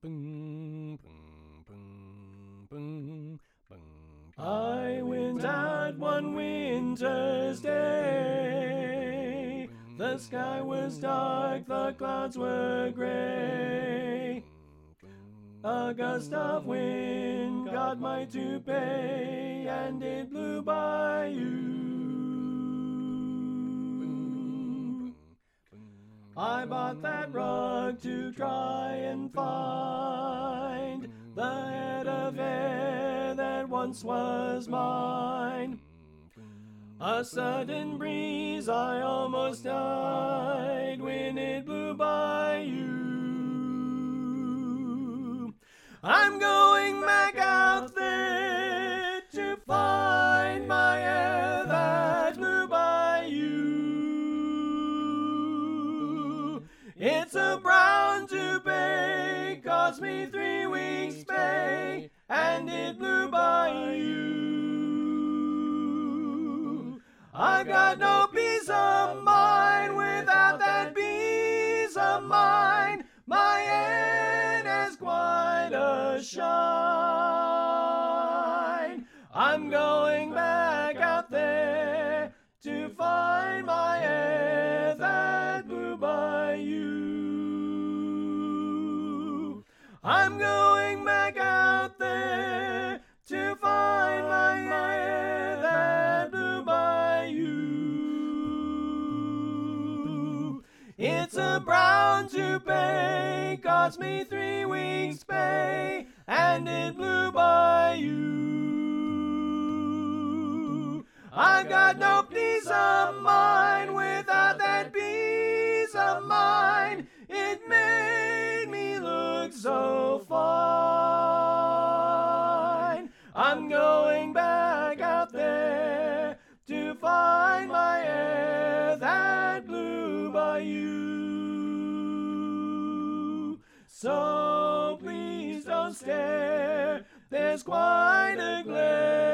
I went out one winter's day. The sky was dark, the clouds were gray. A gust of wind got my toupee, and it blew by you. I bought that rug to try and find the head of hair that once was mine. A sudden breeze, I almost died when it blew by you. I'm going back out there to find my hair that blew by you. It's a brown toupee, cost me 3 weeks' pay, and it blew by you. I got no peace of mind without that peace of mind. My head has quite a shine. I'm going back out there to find my hair that blew by you. I'm going back out there to find my hair that blew by you. It's a brown toupee, cost me 3 weeks' pay, and it blew by you. I got no peace of mind without that peace of mind. It made me look so fine. I'm going back out there to find my hair that blew by you. So please don't stare, there's quite a glare